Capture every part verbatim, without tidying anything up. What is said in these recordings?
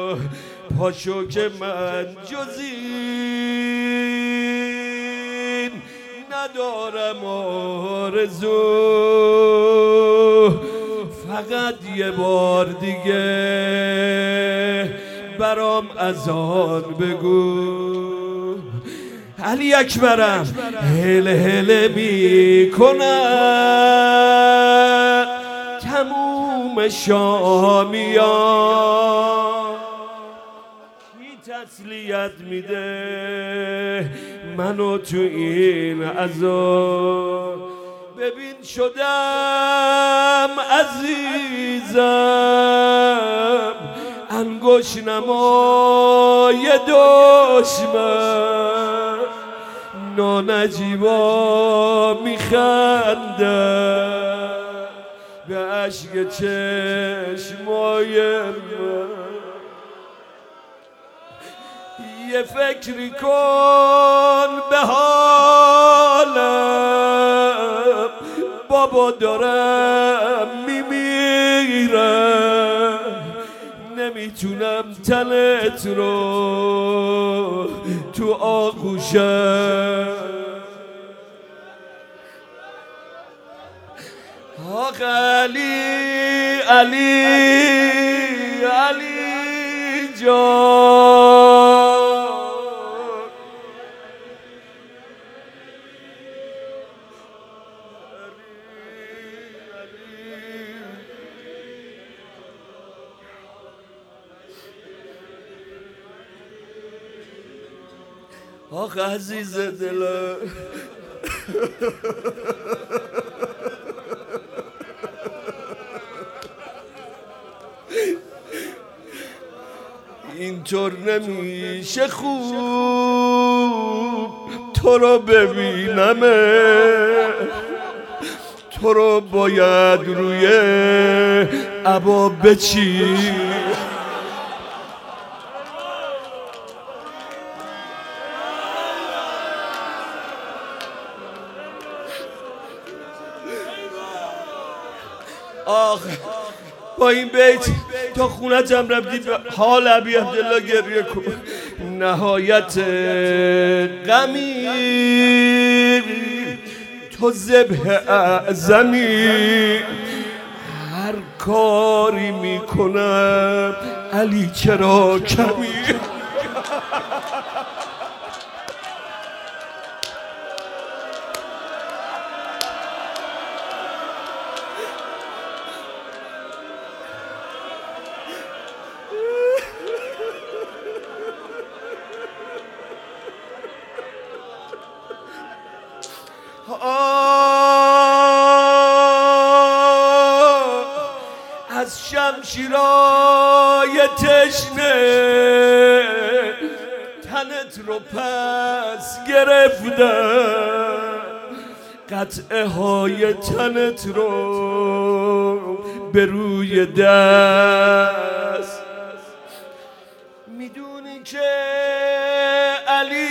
پاشو که من جزین ندارم آرزو، فقط یه بار دیگه برام اذان بگو. علی اکبرم هله هله می کنم تموم شامیان، کی تسلیت میده منو تو این عذاب؟ ببین شدم عزیزم انگوش نمای دشمن، نانجیبا میخندم به عشق چشمای من. یه فکری کن به حالم بابا دارم میمیرم، نمیتونم تنت رو تو آغوشم. آخ علی علی علی جان، آخ عزیز دلم اینطور نمیشه خوب تو رو ببینمه، تو رو باید روی عبا بچی. آخ با این بیت تا خونتم رفتی به حال ابی عبدالله گریه کن. نهایت غمی تو ذبح اعظمی، هر کاری میکنم علی چرا کمی. از شمشیرای تشنه تنت رو پس گرفتم، قطعه های تنت رو به روی دست. میدونی که علی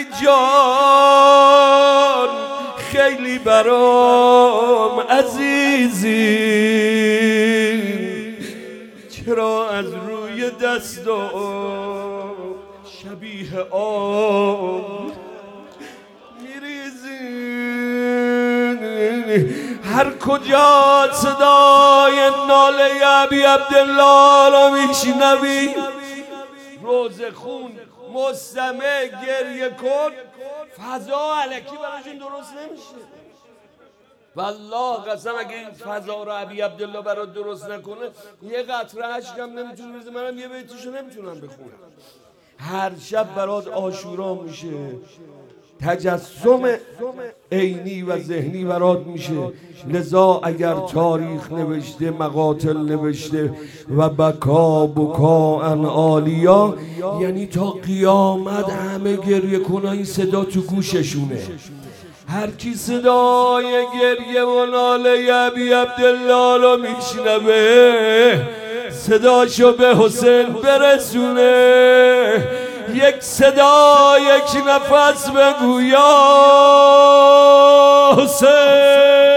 جان خیلی برام عزیزی، چرا از روی دستام شبیه آب میریزی؟ هر کجا صدای ناله ابی عبدالله رو میشنوی روز خون مستمع گریه کن، فضا علکی براشون درست نمیشه. والله قسم اگه این فضا رو ابی عبدالله برات درست نکنه یه قطره اشکم نمیتونه بریزه. منم یه بیتشو نمیتونم بخونم. هر شب برات عاشورا میشه، تجسم عینی و ذهنی برات میشه. لذا اگر تاریخ نوشته، مقاتل نوشته و بکا بکا ان عالیا، یعنی تا قیامت همه گریه کنن این صدا تو گوششونه. هر کی صدای گریه و ناله ابی عبدالله رو میشنوه صداشو به حسین برسونه. یک صدا یک نفس بگو یا حسین.